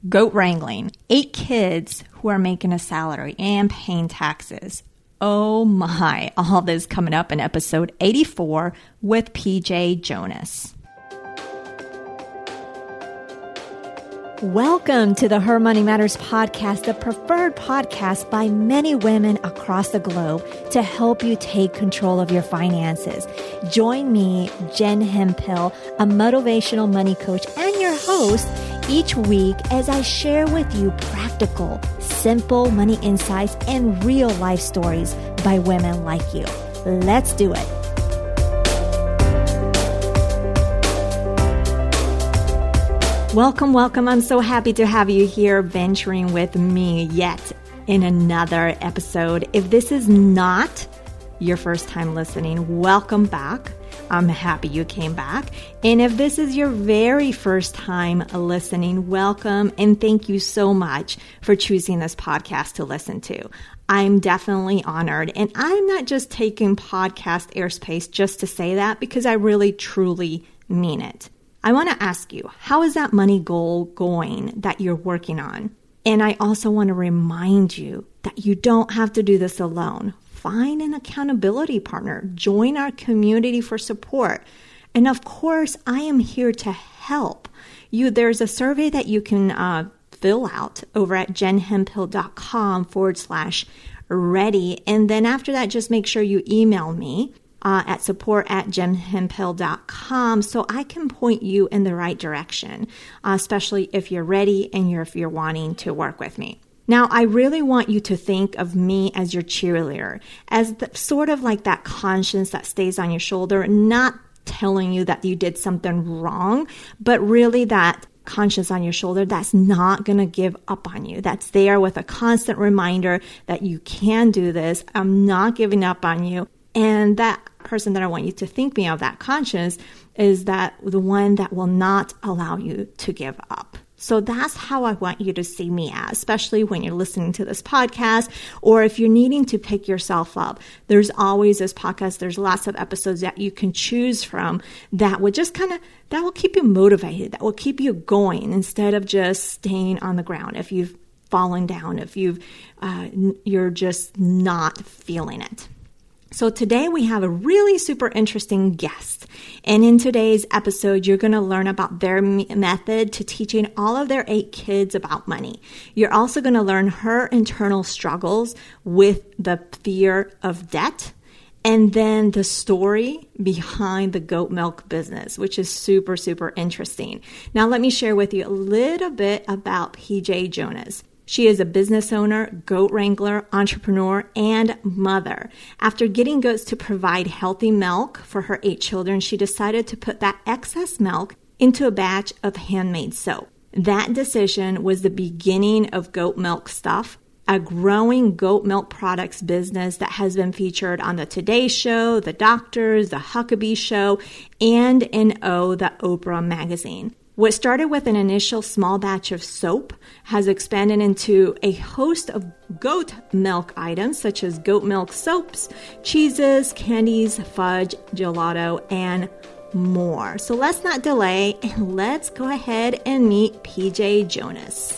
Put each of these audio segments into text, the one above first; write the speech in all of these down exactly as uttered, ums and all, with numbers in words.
goat wrangling, eight kids who are making a salary and paying taxes. Oh my, all this coming up in episode eighty-four with P J Jonas. Welcome to the Her Money Matters podcast, the preferred podcast by many women across the globe to help you take control of your finances. Join me, Jen Hemphill, a motivational money coach and your host, each week as I share with you practical, simple money insights and real life stories by women like you. Let's do it. Welcome, welcome. I'm so happy to have you here venturing with me yet in another episode. If this is not your first time listening, welcome back. I'm happy you came back. And if this is your very first time listening, welcome and thank you so much for choosing this podcast to listen to. I'm definitely honored. And I'm not just taking podcast airspace just to say that, because I really truly mean it. I want to ask you, how is that money goal going that you're working on? And I also want to remind you that you don't have to do this alone. Find an accountability partner. Join our community for support. And of course, I am here to help you. There's a survey that you can uh, fill out over at jenhemphill.com forward slash ready. And then after that, just make sure you email me Uh, at support at jenhemphill dot com so I can point you in the right direction, uh, especially if you're ready and you're, if you're wanting to work with me. Now, I really want you to think of me as your cheerleader, as the, sort of like that conscience that stays on your shoulder, not telling you that you did something wrong, but really that conscience on your shoulder that's not going to give up on you. That's there with a constant reminder that you can do this. I'm not giving up on you. And that person that I want you to think me of, that conscience, is that the one that will not allow you to give up. So that's how I want you to see me as, especially when you're listening to this podcast, or if you're needing to pick yourself up. There's always this podcast. There's lots of episodes that you can choose from that would just kind of, that will keep you motivated, that will keep you going instead of just staying on the ground. If you've fallen down, if you've, uh, you're just not feeling it. So today we have a really super interesting guest. And in today's episode, you're going to learn about their method to teaching all of their eight kids about money. You're also going to learn her internal struggles with the fear of debt, and then the story behind the goat milk business, which is super, super interesting. Now, let me share with you a little bit about P J Jonas. She is a business owner, goat wrangler, entrepreneur, and mother. After getting goats to provide healthy milk for her eight children, she decided to put that excess milk into a batch of handmade soap. That decision was the beginning of Goat Milk Stuff, a growing goat milk products business that has been featured on the Today Show, The Doctors, The Huckabee Show, and in O, the Oprah magazine. What started with an initial small batch of soap has expanded into a host of goat milk items such as goat milk soaps, cheeses, candies, fudge, gelato, and more. So let's not delay and let's go ahead and meet P J Jonas.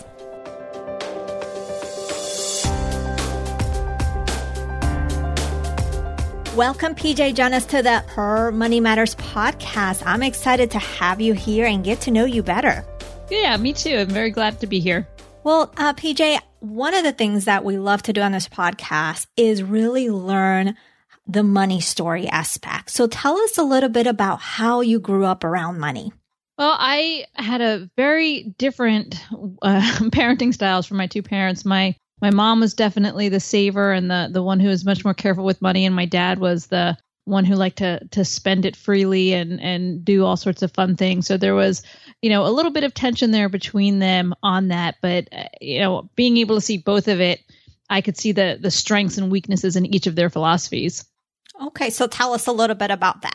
Welcome, P J Jonas, to the Her Money Matters podcast. I'm excited to have you here and get to know you better. Yeah, me too. I'm very glad to be here. Well, uh, P J, one of the things that we love to do on this podcast is really learn the money story aspect. So tell us a little bit about how you grew up around money. Well, I had a very different uh, parenting styles from my two parents. My My mom was definitely the saver and the the one who was much more careful with money, and my dad was the one who liked to to spend it freely and and do all sorts of fun things. So there was, you know, a little bit of tension there between them on that. But uh, you know, being able to see both of it, I could see the the strengths and weaknesses in each of their philosophies. Okay, so tell us a little bit about that.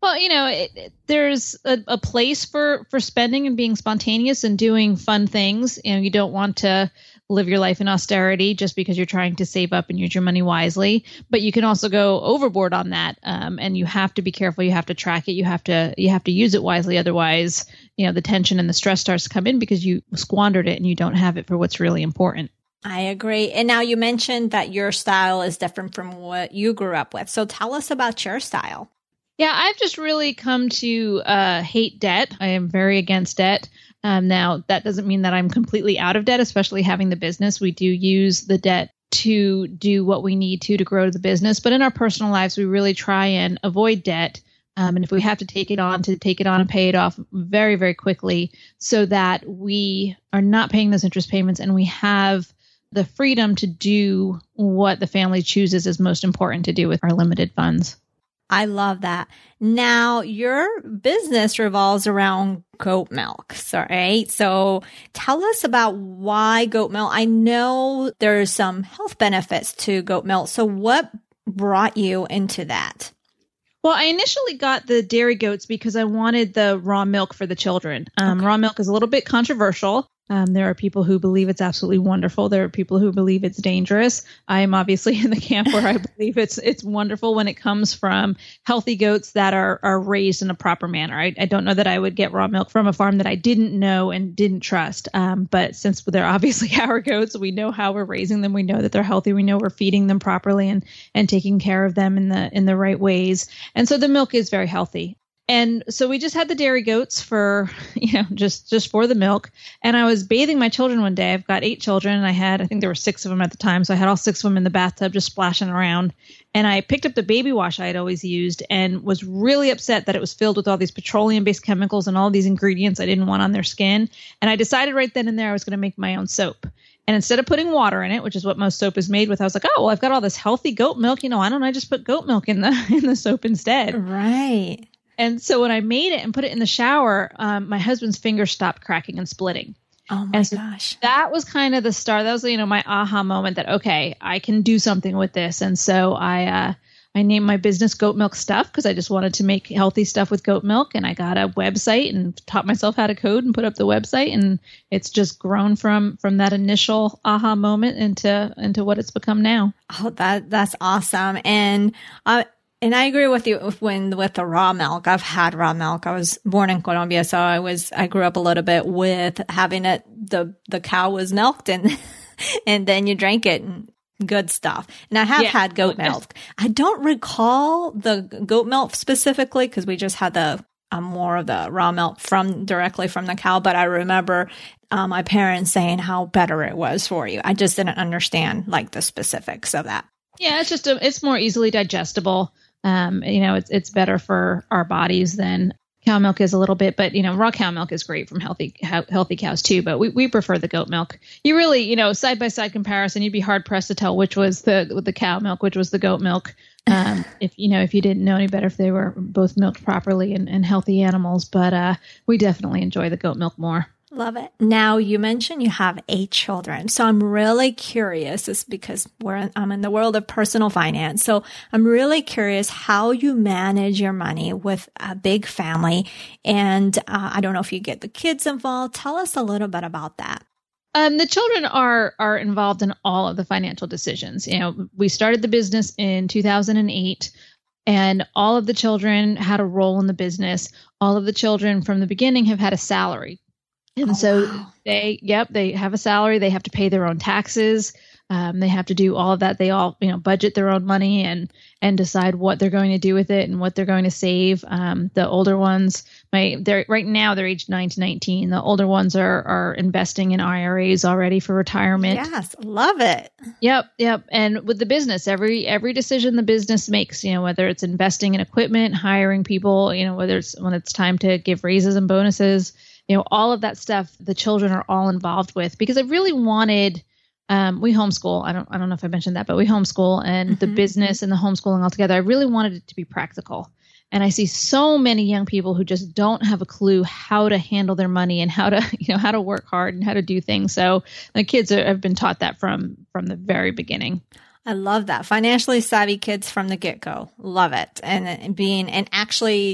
Well, you know, it, it, there's a, a place for, for spending and being spontaneous and doing fun things. You know, you don't want to live your life in austerity just because you're trying to save up and use your money wisely. But you can also go overboard on that, um, and you have to be careful. You have to track it. You have to you have to use it wisely. Otherwise, you know, the tension and the stress starts to come in because you squandered it and you don't have it for what's really important. I agree. And now you mentioned that your style is different from what you grew up with. So tell us about your style. Yeah, I've just really come to uh, hate debt. I am very against debt. Um, now, that doesn't mean that I'm completely out of debt, especially having the business. We do use the debt to do what we need to to grow the business. But in our personal lives, we really try and avoid debt. Um, and if we have to take it on, to take it on and pay it off very, very quickly so that we are not paying those interest payments and we have the freedom to do what the family chooses is most important to do with our limited funds. I love that. Now, your business revolves around goat milk, so, right? So tell us about why goat milk. I know there's some health benefits to goat milk. So what brought you into that? Well, I initially got the dairy goats because I wanted the raw milk for the children. Um, okay. Raw milk is a little bit controversial. Um, there are people who believe it's absolutely wonderful. There are people who believe it's dangerous. I am obviously in the camp where I believe it's it's wonderful when it comes from healthy goats that are are raised in a proper manner. I, I don't know that I would get raw milk from a farm that I didn't know and didn't trust. Um, but since they're obviously our goats, we know how we're raising them. We know that they're healthy. We know we're feeding them properly and and taking care of them in the in the right ways. And so the milk is very healthy. And so we just had the dairy goats for, you know, just, just for the milk. And I was bathing my children one day. I've got eight children and I had, I think there were six of them at the time. So I had all six of them in the bathtub just splashing around. And I picked up the baby wash I had always used and was really upset that it was filled with all these petroleum-based chemicals and all these ingredients I didn't want on their skin. And I decided right then and there I was going to make my own soap. And instead of putting water in it, which is what most soap is made with, I was like, oh, well, I've got all this healthy goat milk. You know, why don't I just put goat milk in the in the soap instead? Right. And so when I made it and put it in the shower, um, my husband's fingers stopped cracking and splitting. Oh my so gosh. That was kind of the start. That was, you know, my aha moment that, okay, I can do something with this. And so I, uh, I named my business Goat Milk Stuff because I just wanted to make healthy stuff with goat milk. And I got a website and taught myself how to code and put up the website. And it's just grown from, from that initial aha moment into, into what it's become now. Oh, that, that's awesome. And, uh, And I agree with you with, when with the raw milk. I've had raw milk. I was born in Colombia, so I was I grew up a little bit with having it. The the cow was milked, and and then you drank it, and good stuff. And I have yeah. had goat milk. I don't recall the goat milk specifically because we just had the um, more of the raw milk from directly from the cow. But I remember um, my parents saying how better it was for you. I just didn't understand like the specifics of that. Yeah, it's just a, it's more easily digestible. Um, you know, it's it's better for our bodies than cow milk is a little bit, but you know, raw cow milk is great from healthy healthy cows too. But we, we prefer the goat milk. You really, you know, side by side comparison, you'd be hard pressed to tell which was the the cow milk, which was the goat milk. Um, if you know, if you didn't know any better, if they were both milked properly and, and healthy animals. But uh, we definitely enjoy the goat milk more. Love it. Now, you mentioned you have eight children. So I'm really curious, is because we're, I'm in the world of personal finance. So I'm really curious how you manage your money with a big family. And uh, I don't know if you get the kids involved. Tell us a little bit about that. Um, the children are are involved in all of the financial decisions. You know, we started the business in two thousand eight. And all of the children had a role in the business. All of the children from the beginning have had a salary. And oh, so wow. they, yep, they have a salary. They have to pay their own taxes. Um, they have to do all of that. They all, you know, budget their own money and, and decide what they're going to do with it and what they're going to save. Um, the older ones, my, they're right now they're aged nine to nineteen. The older ones are, are investing in I R As already for retirement. Yes. Love it. Yep. Yep. And with the business, every, every decision the business makes, you know, whether it's investing in equipment, hiring people, you know, whether it's when it's time to give raises and bonuses, you know, all of that stuff, the children are all involved with, because I really wanted, um, we homeschool. I don't, I don't know if I mentioned that, but we homeschool and mm-hmm. the business and the homeschooling all together. I really wanted it to be practical. And I see so many young people who just don't have a clue how to handle their money and how to, you know, how to work hard and how to do things. So the kids are, have been taught that from, from the very beginning. I love that. Financially savvy kids from the get-go. Love it. And, and being, and actually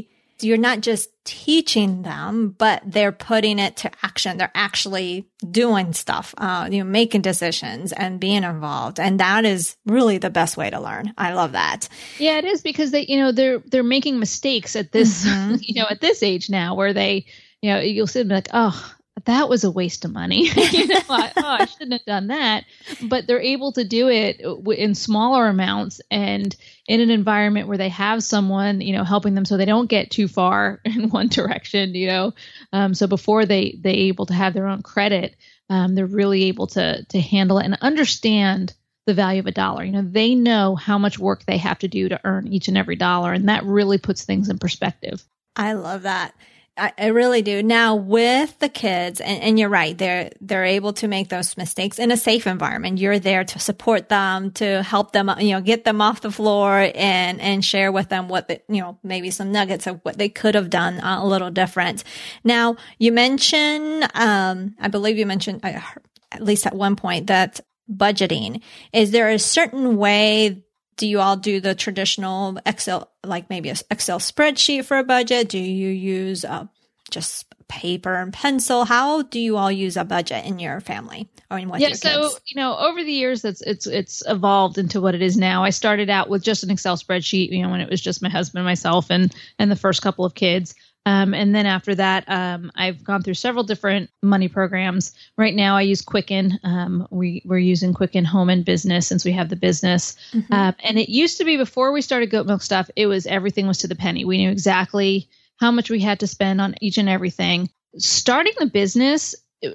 you're not just teaching them, but they're putting it to action. They're actually doing stuff, uh, you know, making decisions and being involved. And that is really the best way to learn. I love that. Yeah, it is, because they, you know, they're, they're making mistakes at this, mm-hmm. you know, at this age now, where they, you know, you'll sit and be like, oh, that was a waste of money. you know, I, oh, I shouldn't have done that. But they're able to do it in smaller amounts and in an environment where they have someone, you know, helping them so they don't get too far in one direction, you know. Um, so before they they able to have their own credit, um, they're really able to to handle it and understand the value of a dollar. You know, they know how much work they have to do to earn each and every dollar, and that really puts things in perspective. I love that. I, I really do. Now with the kids, and, and you're right, they're they're able to make those mistakes in a safe environment. You're there to support them, to help them, you know, get them off the floor and and share with them what the, you know, maybe some nuggets of what they could have done uh, a little different. Now you mentioned, um, I believe you mentioned uh, at least at one point that budgeting. Is there a certain way? Do you all do the traditional Excel, like maybe an Excel spreadsheet for a budget? Do you use uh, just paper and pencil? How do you all use a budget in your family or in what yeah, your kids? So, you know, over the years, it's, it's, it's evolved into what it is now. I started out with just an Excel spreadsheet, you know, when it was just my husband, myself, and, and the first couple of kids. Um, and then after that, um, I've gone through several different money programs. Right now, I use Quicken. Um, we, we're using Quicken Home and Business since we have the business. Mm-hmm. Um, and it used to be, before we started Goat Milk Stuff, it was everything was to the penny. We knew exactly how much we had to spend on each and everything. Starting the business it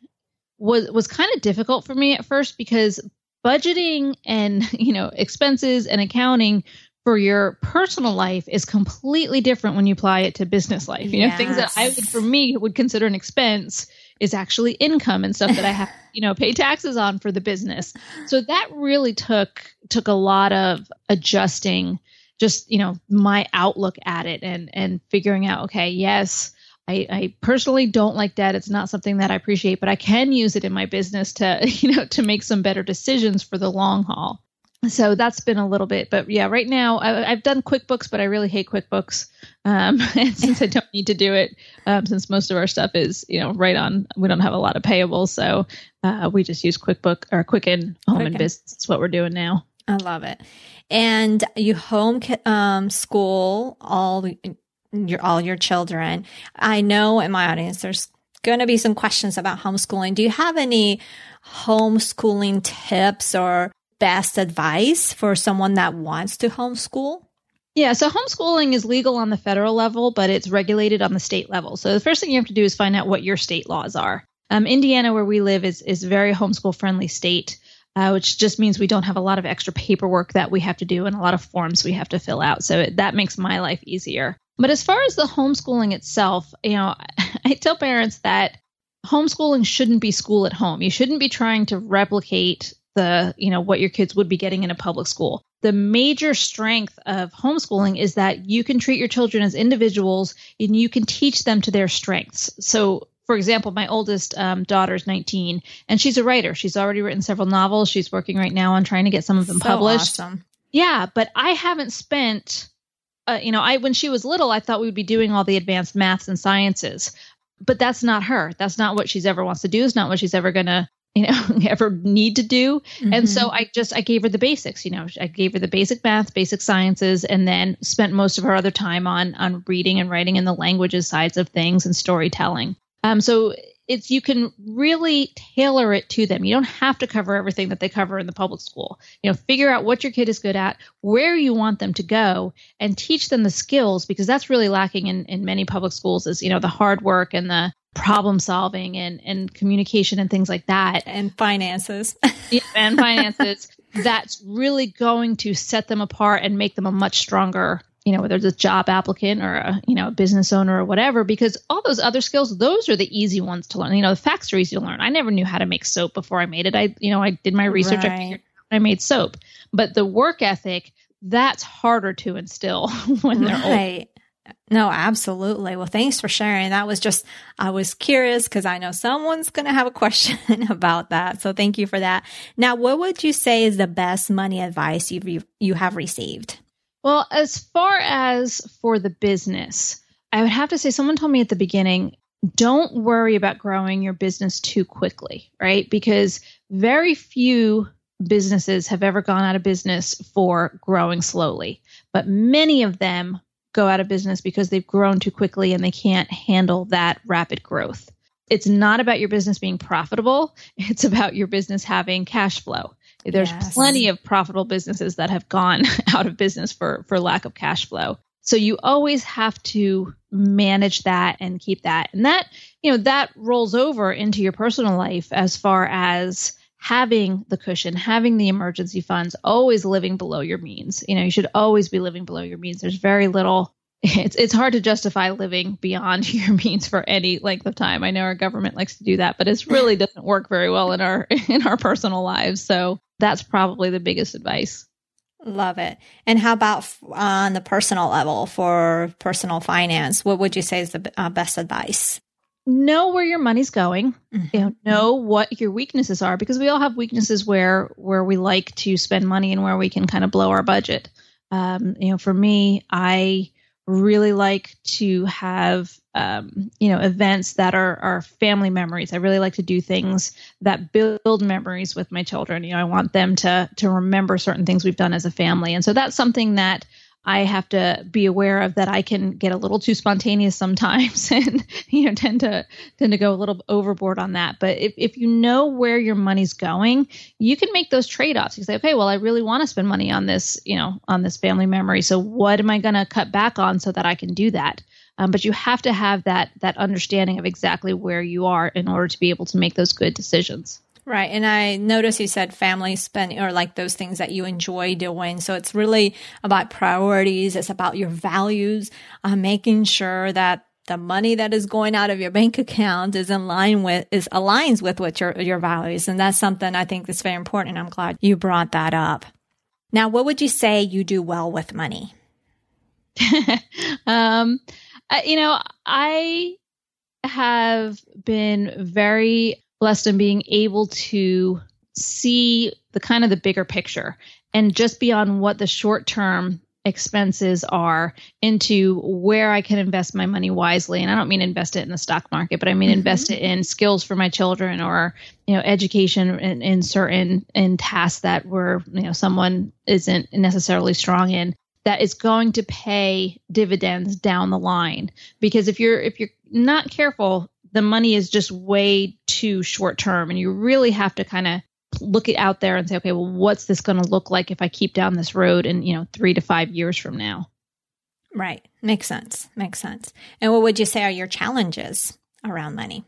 was was kind of difficult for me at first, because budgeting and, you know, expenses and accounting for your personal life is completely different when you apply it to business life. You know, yes. Things that I would, for me, would consider an expense is actually income and stuff that I have, you know, pay taxes on for the business. So that really took, took a lot of adjusting, just, you know, my outlook at it and, and figuring out, okay, yes, I, I personally don't like debt. It's not something that I appreciate, but I can use it in my business to, you know, to make some better decisions for the long haul. So that's been a little bit, but yeah, right now I, I've done QuickBooks, but I really hate QuickBooks. Um, and since I don't need to do it, um, since most of our stuff is, you know, right on, we don't have a lot of payables. So, uh, we just use QuickBook or Quicken Home Quicken. and Business. That's what we're doing now. I love it. And you home, um, school all your, all your children. I know in my audience, there's going to be some questions about homeschooling. Do you have any homeschooling tips or best advice for someone that wants to homeschool? Yeah, so homeschooling is legal on the federal level, but it's regulated on the state level. So the first thing you have to do is find out what your state laws are. Um, Indiana, where we live, is is a very homeschool friendly state, uh, which just means we don't have a lot of extra paperwork that we have to do and a lot of forms we have to fill out. So it, that makes my life easier. But as far as the homeschooling itself, you know, I tell parents that homeschooling shouldn't be school at home. You shouldn't be trying to replicate the, you know, what your kids would be getting in a public school. The major strength of homeschooling is that you can treat your children as individuals and you can teach them to their strengths. So, for example, my oldest um, daughter is nineteen and she's a writer. She's already written several novels. She's working right now on trying to get some of them so published. Awesome. Yeah, but I haven't spent, uh, you know, I when she was little, I thought we would be doing all the advanced maths and sciences, but that's not her. That's not what she's ever wants to do. It's not what she's ever going to, you know, ever need to do. Mm-hmm. And so I just, I gave her the basics, you know, I gave her the basic math, basic sciences, and then spent most of her other time on, on reading and writing and the languages sides of things and storytelling. Um, so it's, you can really tailor it to them. You don't have to cover everything that they cover in the public school. You know, figure out what your kid is good at, where you want them to go, and teach them the skills, because that's really lacking in, in many public schools is, you know, the hard work and the problem solving and, and communication and things like that. And finances. Yeah, and finances. That's really going to set them apart and make them a much stronger, you know, whether it's a job applicant or a, you know, a business owner or whatever, because all those other skills, those are the easy ones to learn. You know, the facts are easy to learn. I never knew how to make soap before I made it. I, you know, I did my research. Right. I figured out I made soap, but the work ethic, that's harder to instill when they're right. old. No, absolutely. Well, thanks for sharing. That was just, I was curious because I know someone's going to have a question about that. So thank you for that. Now, what would you say is the best money advice you've, you have received? Well, as far as for the business, I would have to say, someone told me at the beginning, don't worry about growing your business too quickly, right? Because very few businesses have ever gone out of business for growing slowly, but many of them go out of business because they've grown too quickly and they can't handle that rapid growth. It's not about your business being profitable. It's about your business having cash flow. There's yes. plenty of profitable businesses that have gone out of business for, for lack of cash flow. So you always have to manage that and keep that. And that, you know, that rolls over into your personal life as far as having the cushion, having the emergency funds, always living below your means. You know, you should always be living below your means. There's very little, it's it's hard to justify living beyond your means for any length of time. I know our government likes to do that, but it really doesn't work very well in our in our personal lives. So that's probably the biggest advice. Love it. And how about on the personal level for personal finance? What would you say is the uh, best advice? Know where your money's going. Mm-hmm. You know, know what your weaknesses are, because we all have weaknesses where where we like to spend money and where we can kind of blow our budget. Um, you know, for me, I really like to have um, you know, events that are are family memories. I really like to do things that build memories with my children. You know, I want them to to remember certain things we've done as a family, and so that's something that I have to be aware of, that I can get a little too spontaneous sometimes and, you know, tend to tend to go a little overboard on that. But if, if you know where your money's going, you can make those trade-offs. You say, okay, well, I really want to spend money on this, you know, on this family memory. So what am I going to cut back on so that I can do that? Um, but you have to have that that understanding of exactly where you are in order to be able to make those good decisions. Right. And I noticed you said family spending, or like those things that you enjoy doing. So it's really about priorities. It's about your values, uh, making sure that the money that is going out of your bank account is in line with, is aligns with what your, your values. And that's something I think that's very important. I'm glad you brought that up. Now, what would you say you do well with money? um, uh, you know, I have been very blessed in being able to see the kind of the bigger picture and just beyond what the short-term expenses are into where I can invest my money wisely. And I don't mean invest it in the stock market, but I mean mm-hmm. invest it in skills for my children, or, you know, education in, in certain in tasks that were, you know, someone isn't necessarily strong in, that is going to pay dividends down the line. Because if you're if you're not careful, the money is just way too short term, and you really have to kind of look it out there and say, okay, well, what's this going to look like if I keep down this road in, you know, three to five years from now? Right. Makes sense. Makes sense. And what would you say are your challenges around money?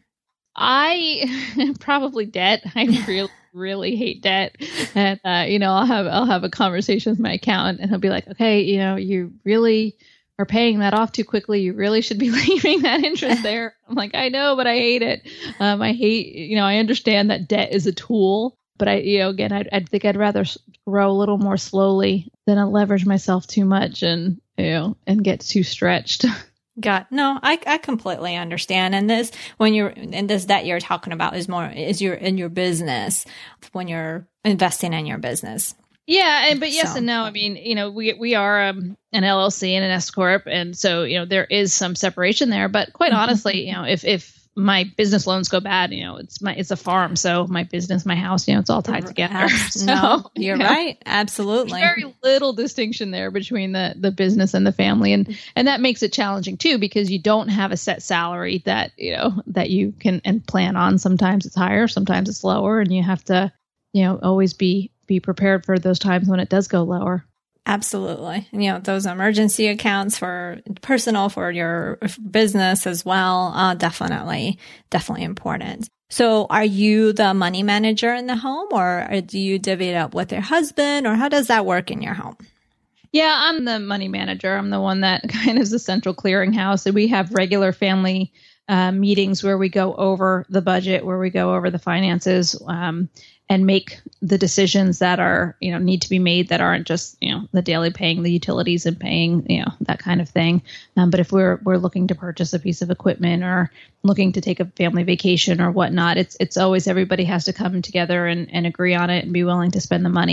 I probably debt. I really, really hate debt. And, uh, you know, I'll have, I'll have a conversation with my accountant, and he'll be like, okay, you know, you really are paying that off too quickly. You really should be leaving that interest there. I'm like, I know, but I hate it. Um, I hate, you know, I understand that debt is a tool, but I, you know, again, I I think I'd rather grow a little more slowly than I leverage myself too much and, you know, and get too stretched. Got no, I I completely understand. And this, when you're, and this debt you're talking about is more, is your, in your business, when you're investing in your business. Yeah, and but yes so. and no. I mean, you know, we we are um, an L L C and an S corp, and so, you know, there is some separation there. But quite mm-hmm. honestly, you know, if if my business loans go bad, you know, it's my it's a farm, so my business, my house, you know, it's all tied together. So, no, you're you know, right, absolutely. There's very little distinction there between the the business and the family, and and that makes it challenging too, because you don't have a set salary that, you know, that you can and plan on. Sometimes it's higher, sometimes it's lower, and you have to, you know, always be. be prepared for those times when it does go lower. Absolutely. You know, those emergency accounts for personal, for your business as well. Uh, definitely, definitely important. So are you the money manager in the home, or do you divvy it up with your husband, or how does that work in your home? Yeah, I'm the money manager. I'm the one that kind of is the central clearinghouse. And we have regular family uh, meetings where we go over the budget, where we go over the finances, um, and make the decisions that are, you know, need to be made, that aren't just, you know, the daily paying the utilities and paying, you know, that kind of thing. Um, but if we're we're looking to purchase a piece of equipment or looking to take a family vacation or whatnot, it's it's always everybody has to come together and, and agree on it and be willing to spend the money.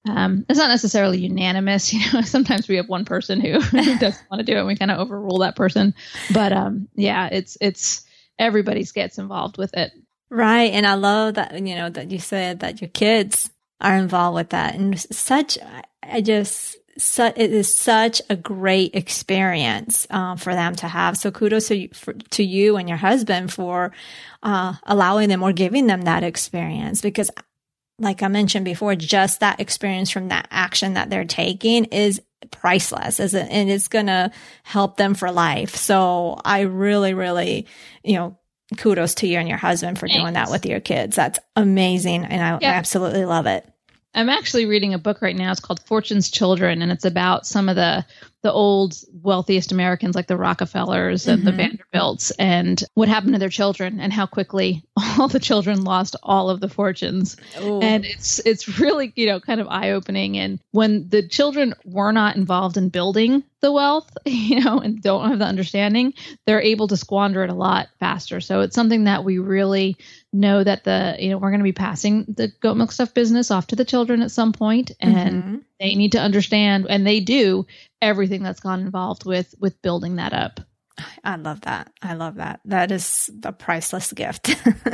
Um, it's not necessarily unanimous. You know, sometimes we have one person who, who doesn't want to do it and we kind of overrule that person. But um, yeah, it's, it's, everybody gets involved with it. Right. And I love that, you know, that you said that your kids are involved with that. And such, I just, su- it is such a great experience uh, for them to have. So kudos to you, for, to you and your husband for uh, allowing them or giving them that experience, because like I mentioned before, just that experience from that action that they're taking is priceless, is it? And it's going to help them for life. So I really, really, you know, kudos to you and your husband for Thanks. Doing that with your kids. That's amazing. And I, yeah. I absolutely love it. I'm actually reading a book right now. It's called Fortune's Children, and it's about some of the the old wealthiest Americans like the Rockefellers and mm-hmm. the Vanderbilts and what happened to their children and how quickly all the children lost all of the fortunes. Ooh. And it's it's really, you know, kind of eye-opening. And when the children were not involved in building the wealth, you know, and don't have the understanding, they're able to squander it a lot faster. So it's something that we really know that the, you know, we're going to be passing the goat milk stuff business off to the children at some point, and mm-hmm. they need to understand, and they do, everything that's gone involved with, with building that up. I love that. I love that. That is the priceless gift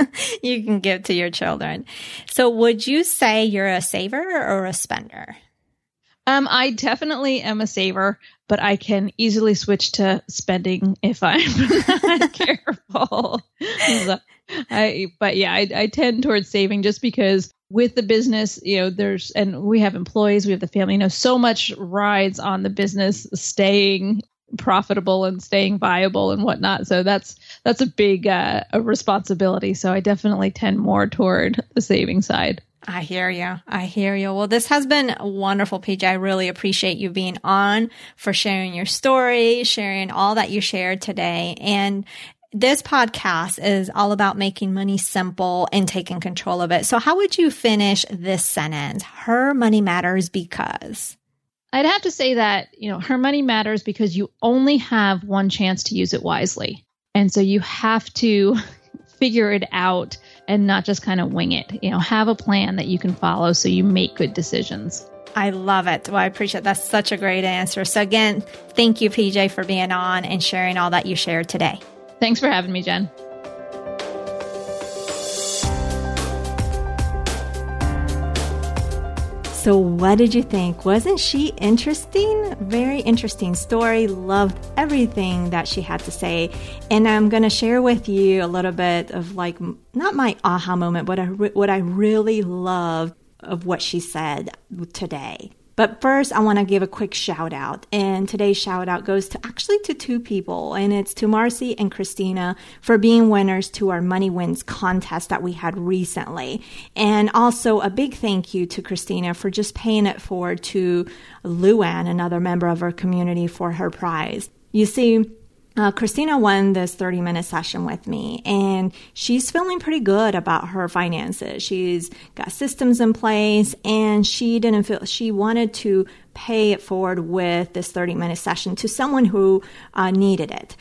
you can give to your children. So would you say you're a saver or a spender? Um, I definitely am a saver, but I can easily switch to spending if I'm not careful. So, I, but yeah, I, I tend towards saving just because with the business, you know, there's, and we have employees, we have the family, you know, so much rides on the business staying profitable and staying viable and whatnot. So that's, that's a big uh, a responsibility. So I definitely tend more toward the saving side. I hear you. I hear you. Well, this has been wonderful, P J. I really appreciate you being on, for sharing your story, sharing all that you shared today. And this podcast is all about making money simple and taking control of it. So how would you finish this sentence? Her money matters because... I'd have to say that, you know, her money matters because you only have one chance to use it wisely. And so you have to figure it out and not just kind of wing it. You know, have a plan that you can follow so you make good decisions. I love it. Well, I appreciate it. That's such a great answer. So again, thank you, P J, for being on and sharing all that you shared today. Thanks for having me, Jen. So what did you think? Wasn't she interesting? Very interesting story. Loved everything that she had to say. And I'm going to share with you a little bit of like, not my aha moment, but what I really loved of what she said today. But first, I want to give a quick shout out. And today's shout out goes to actually to two people. And it's to Marcy and Christina for being winners to our Money Wins contest that we had recently. And also a big thank you to Christina for just paying it forward to Luann, another member of our community, for her prize. You see, Uh, Christina won this thirty minute session with me, and she's feeling pretty good about her finances. She's got systems in place, and she didn't feel, she wanted to pay it forward with this thirty minute session to someone who uh, needed it.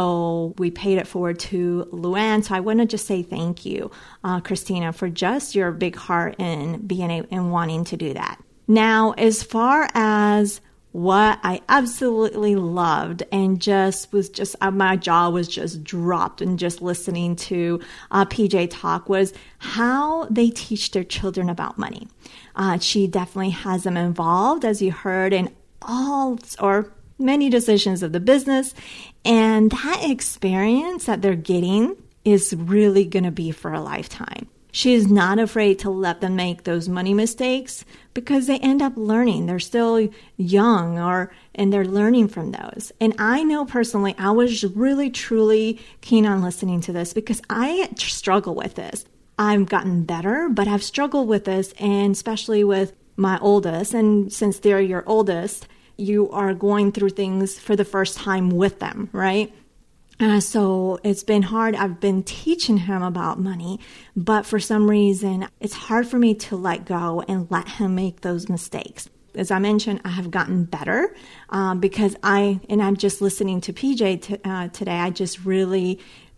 So we paid it forward to Luann. So I want to just say thank you, uh, Christina, for just your big heart in being a, in wanting to do that. Now, as far as what I absolutely loved and just was just, uh, my jaw was just dropped and just listening to uh, P J talk was how they teach their children about money. Uh, she definitely has them involved, as you heard, in all or many decisions of the business. And that experience that they're getting is really going to be for a lifetime. She is not afraid to let them make those money mistakes because they end up learning. They're still young or and they're learning from those. And I know personally, I was really, truly keen on listening to this because I struggle with this. I've gotten better, but I've struggled with this, and especially with my oldest. And since they're your oldest, you are going through things for the first time with them, right? Uh, so it's been hard. I've been teaching him about money, but for some reason, it's hard for me to let go and let him make those mistakes. As I mentioned, I have gotten better um, because I, and I'm just listening to P J t- uh, today, I just really,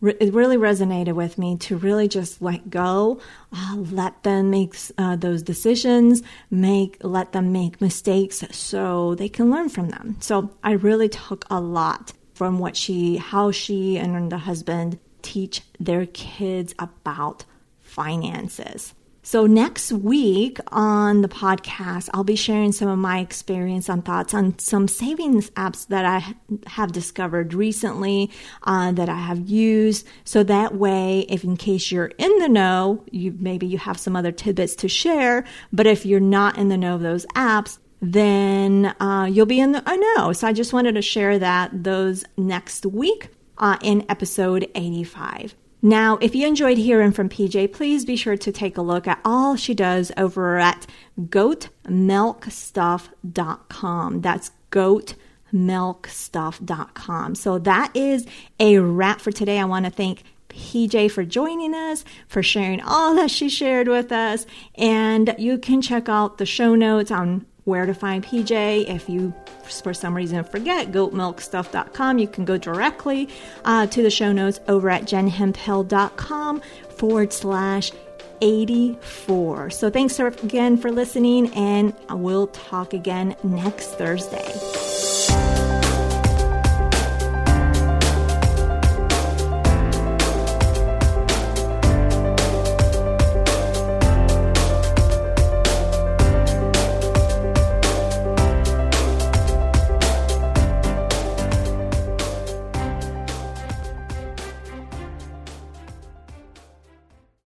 it really resonated with me to really just let go, uh, let them make uh, those decisions, make let them make mistakes so they can learn from them. So I really took a lot from what she, how she and the husband teach their kids about finances. So next week on the podcast, I'll be sharing some of my experience and thoughts on some savings apps that I have discovered recently uh, that I have used. So that way, if in case you're in the know, you maybe you have some other tidbits to share. But if you're not in the know of those apps, then uh, you'll be in the I know. So I just wanted to share that those next week uh, in episode eighty-five. Now, if you enjoyed hearing from P J, please be sure to take a look at all she does over at goat milk stuff dot com. That's goat milk stuff dot com. So that is a wrap for today. I want to thank P J for joining us, for sharing all that she shared with us. And you can check out the show notes on where to find P J. If you, for some reason, forget goat milk stuff dot com, you can go directly uh, to the show notes over at jenhemphill.com forward slash 84. So thanks again for listening, and we'll talk again next Thursday.